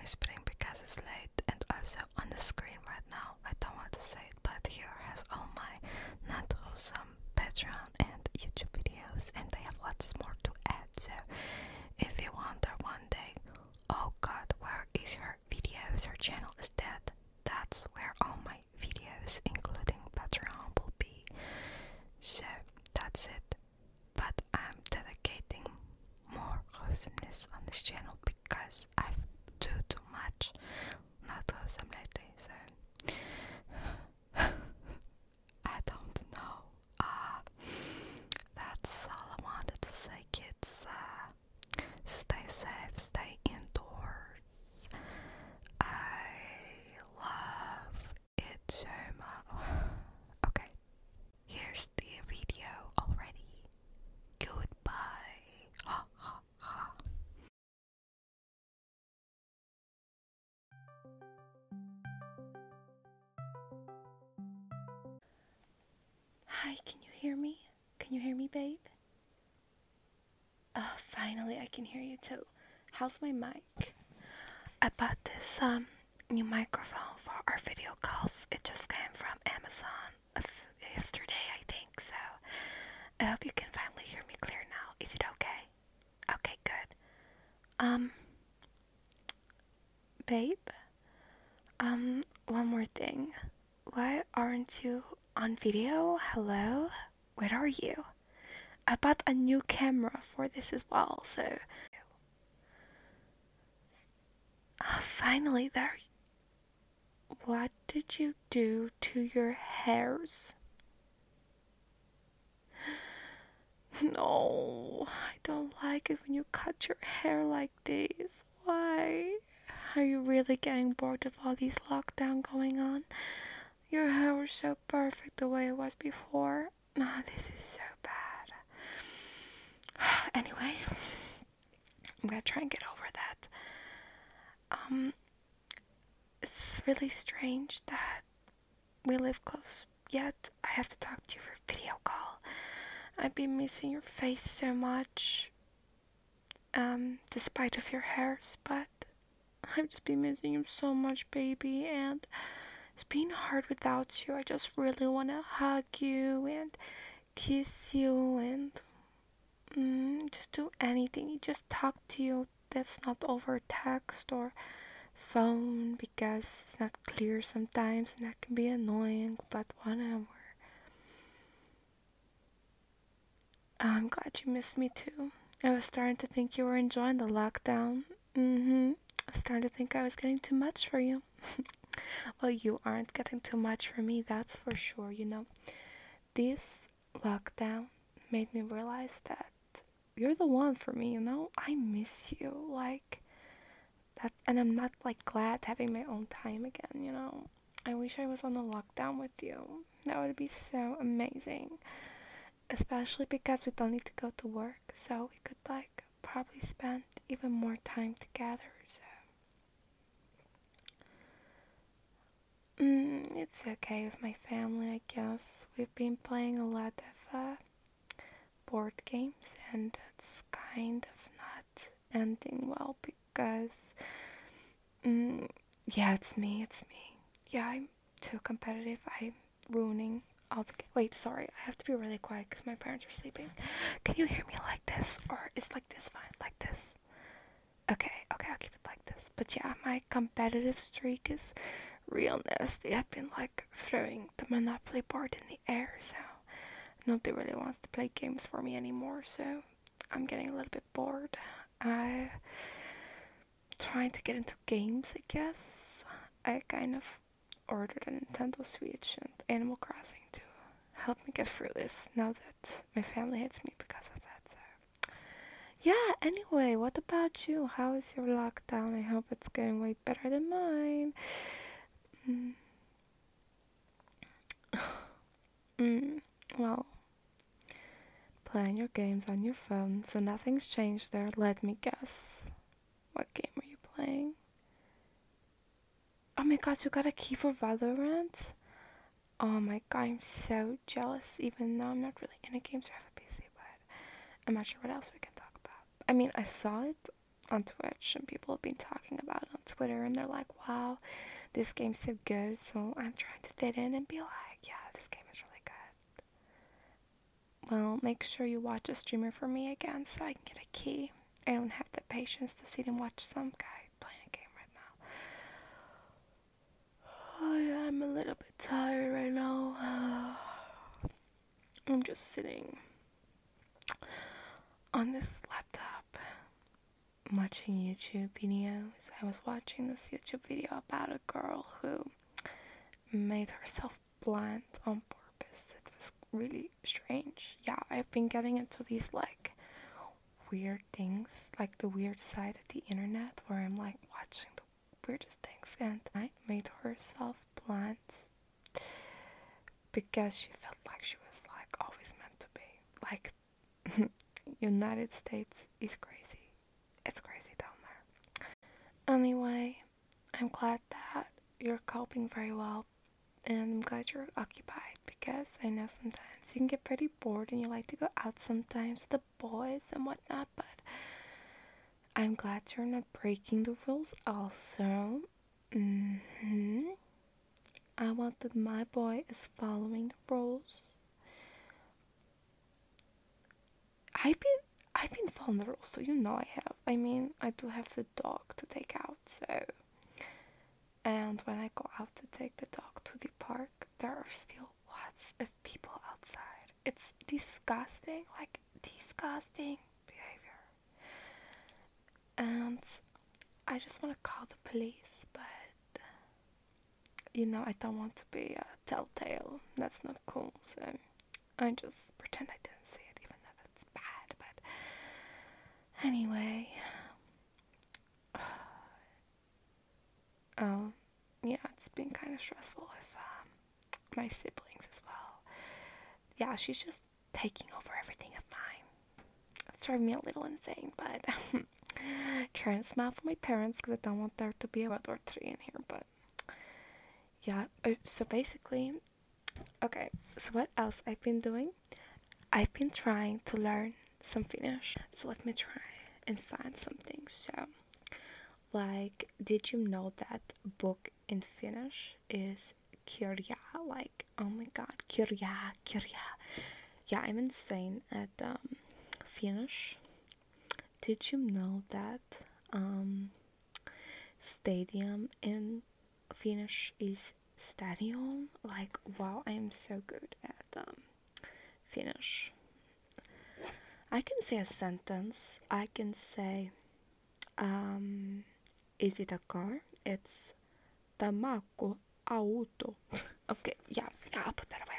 whispering because it's late, and also on the screen right now, I don't want to say it, but here has all my not wholesome Patreon and YouTube videos, and I have lots more to add. So if you wonder one day, oh god, where is her videos, her channel is dead, that's where all my videos including Patreon will be. So that's it. But I'm dedicating more wholesomeness on this channel because I've do too much not wholesome lately, so I don't know. That's all I wanted to say, kids. Stay safe, stay indoors. I love it so much. Okay, here's the video already. Goodbye. Ha ha ha. Hi, can you hear me? Can you hear me, babe? Oh, finally I can hear you too. How's my mic? I bought this new microphone for our video calls. It just came from Amazon yesterday, I think, so I hope you can finally hear me clear now. Is it okay? Okay, good. Babe, one more thing. Why aren't you on video? Hello? Where are you? I bought a new camera for this as well, so finally there. What did you do to your hairs? No, I don't like it when you cut your hair like this. Why? Are you really getting bored of all these lockdown going on? Your hair was so perfect the way it was before. Ah, this is so bad. Anyway, I'm gonna try and get over that. It's really strange that we live close, yet I have to talk to you for video call. I've been missing your face so much, despite of your hairs, but I've just been missing you so much, baby, and it's been hard without you. I just really want to hug you and kiss you and just do anything. Just talk to you that's not over text or phone because it's not clear sometimes and that can be annoying, but whatever. I'm glad you missed me too. I was starting to think you were enjoying the lockdown. I was starting to think I was getting too much for you. Well, you aren't getting too much for me, that's for sure, you know. This lockdown made me realize that you're the one for me, you know. I miss you, like that, and I'm not like glad having my own time again, you know. I wish I was on a lockdown with you. That would be so amazing. Especially because we don't need to go to work, so we could like probably spend even more time together. So it's okay with my family, I guess. We've been playing a lot of board games, and it's kind of not ending well because yeah, it's me. Yeah, I'm too competitive. I'm ruining all the. Wait, sorry. I have to be really quiet because my parents are sleeping. Can you hear me like this, or is like this fine? Like this? Okay, I'll keep it like this. But yeah, my competitive streak is real nasty. I've been like throwing the Monopoly board in the air, so nobody really wants to play games for me anymore. So I'm getting a little bit bored. I trying to get into games, I guess. I kind of ordered a Nintendo Switch and Animal Crossing to help me get through this now that my family hates me because of that. So yeah, anyway, what about you? How is your lockdown? I hope it's going way better than mine. Well, playing your games on your phone, so nothing's changed there. Let me guess. What game are you playing? Oh my god, you got a key for Valorant? Oh my god, I'm so jealous. Even though I'm not really in a game to have a PC, but I'm not sure what else we can talk about. I mean, I saw it on Twitch, and people have been talking about it on Twitter, and they're like, wow, this game's so good, so I'm trying to fit in and be like, yeah, this game is really good. Well, make sure you watch a streamer for me again so I can get a key. I don't have the patience to sit and watch some guy playing a game right now. Oh yeah, I'm a little bit tired right now. I'm just sitting on this laptop watching YouTube videos. I was watching this YouTube video about a girl who made herself blind on purpose. It was really strange. Yeah, I've been getting into these like weird things, like the weird side of the internet where I'm like watching the weirdest things, and I made herself blind because she felt like she was like always meant to be. Like United States is crazy. It's crazy down there. Anyway, I'm glad that you're coping very well, and I'm glad you're occupied because I know sometimes you can get pretty bored and you like to go out sometimes with the boys and whatnot, but I'm glad you're not breaking the rules also. I want that my boy is following the rules. I've been following the rules, so you know I have. I mean, I do have the dog to take out, so. And when I go out to take the dog to the park, there are still lots of people outside. It's disgusting, like disgusting behavior. And I just want to call the police, but you know, I don't want to be a telltale. That's not cool, so I just pretend I didn't see it, even though that's bad. But anyway, yeah, it's been kind of stressful with my siblings as well. Yeah, she's just taking over everything of mine. It's driving me a little insane, but trying to smile for my parents because I don't want there to be a World War III in here. But yeah, so basically, okay, so what else I've been doing? I've been trying to learn some Finnish, so let me try and find something. So, like, did you know that book in Finnish is kirja? Like, oh my god, kirja, kirja. Yeah, I'm insane at Finnish. Did you know that stadium in Finnish is stadion? Like, wow, I am so good at Finnish. I can say a sentence. I can say, is it a car? It's Tamako auto. Okay, yeah, I'll put that away.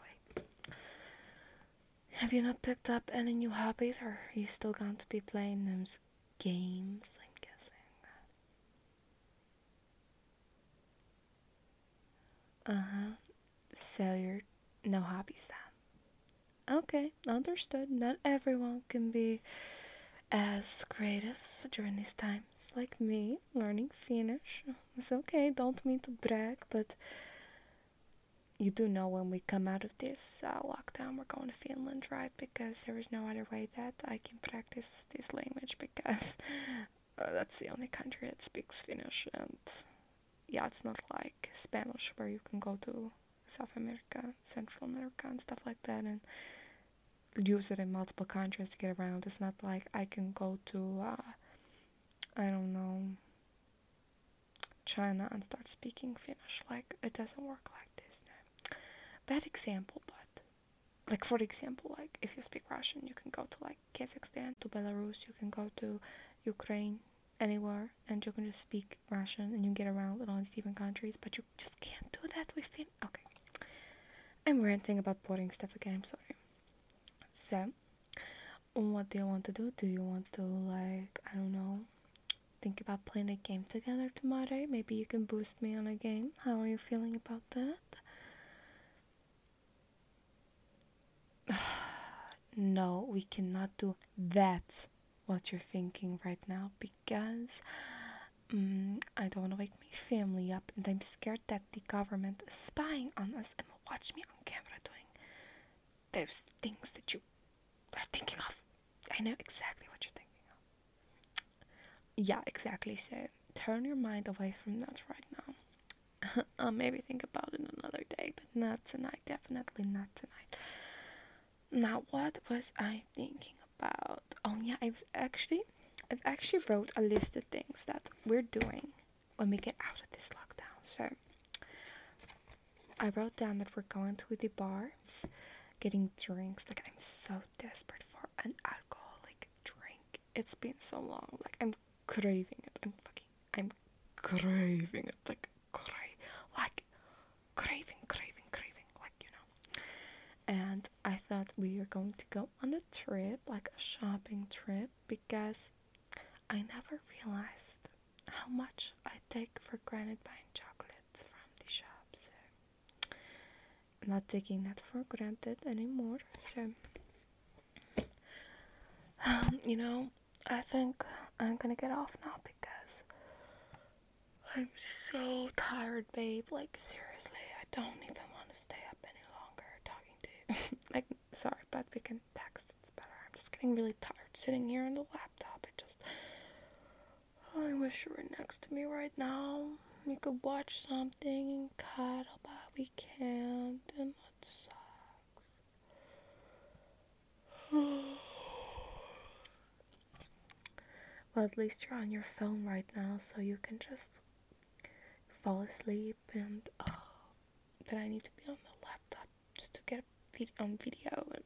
Have you not picked up any new hobbies, or are you still going to be playing those games? I'm guessing. So you're no hobbies then? Okay, understood. Not everyone can be as creative during these times like me, learning Finnish. It's okay, don't mean to brag, but you do know when we come out of this lockdown, we're going to Finland, right? Because there is no other way that I can practice this language because that's the only country that speaks Finnish. And yeah, it's not like Spanish where you can go to South America, Central America, and stuff like that, and use it in multiple countries to get around. It's not like I can go to, I don't know, China and start speaking Finnish. Like, it doesn't work like this. No. Bad example, but like, for example, like if you speak Russian, you can go to like Kazakhstan, to Belarus, you can go to Ukraine, anywhere, and you can just speak Russian and you get around with all these different countries, but you just can't do that with Finnish. Okay, I'm ranting about boring stuff again, I'm sorry. So, what do you want to do? Do you want to, like, I don't know, think about playing a game together tomorrow? Maybe you can boost me on a game. How are you feeling about that? No, we cannot do that. What you're thinking right now, because I don't want to wake my family up, and I'm scared that the government is spying on us and will watch me on camera doing those things that you are thinking of. I know exactly what you're thinking Yeah, exactly. So turn your mind away from that right now. Maybe think about it another day, but not tonight. Definitely not tonight. Now, what was I thinking about? Oh yeah, I've actually wrote a list of things that we're doing when we get out of this lockdown. So I wrote down that we're going to the bars, getting drinks. Like I'm so desperate for an alcoholic drink. It's been so long. Like I'm craving it. I'm craving it. Like craving. Like And I thought we were going to go on a trip, like a shopping trip, because I never realized how much I take for granted buying chocolates from the shop. So I'm not taking that for granted anymore. So, I think I'm gonna get off now because I'm so tired, babe. Like, seriously, I don't even want to stay up any longer talking to you. Like, sorry, but we can text. It's better. I'm just getting really tired sitting here on the laptop. I wish you were next to me right now. We could watch something and cuddle, but we can't, and that sucks. Well, at least you're on your phone right now, so you can just fall asleep. And but I need to be on the laptop just to get on video. And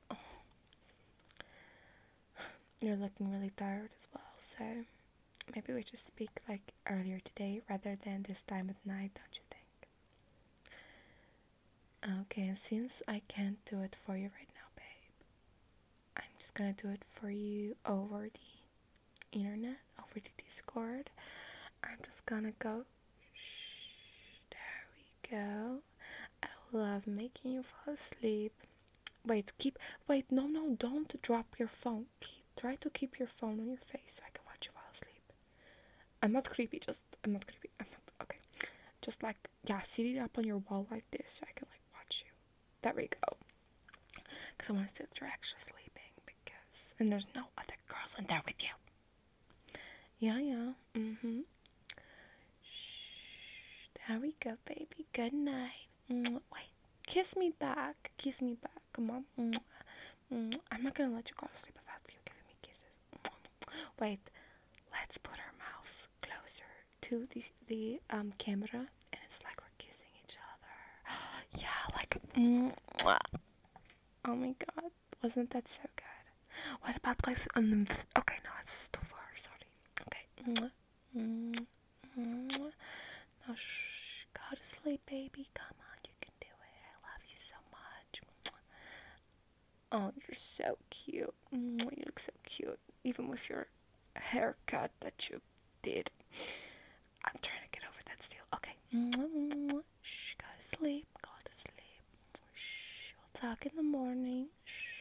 you're looking really tired as well. So maybe we just speak like earlier today rather than this time at night, don't you think? Okay, and since I can't do it for you right now, babe, I'm just gonna do it for you over the internet, over the Discord. I'm just gonna go. Shh, there we go. I love making you fall asleep. Wait, no, don't drop your phone. Try to keep your phone on your face so I can watch you fall asleep. I'm not creepy, okay. Just like, yeah, sit it up on your wall like this so I can like watch you. There we go. Because I want to see that you're actually sleeping and there's no other girls in there with you. Yeah. Shh. There we go, baby. Good night. Wait. Kiss me back. Come on. I'm not gonna let you go to sleep without you giving me kisses. Wait. Let's put our mouths closer to the camera, and it's like we're kissing each other. Yeah, like. Oh my god, wasn't that so good? What about place on the? Okay, no, it's too far. Sorry. Okay. Now shh, go to sleep, baby. Come on, you can do it. I love you so much. Oh, you're so cute. You look so cute, even with your haircut that you did. I'm trying to get over that still. Okay. Shh, go to sleep. Shh, we'll talk in the morning. Shh.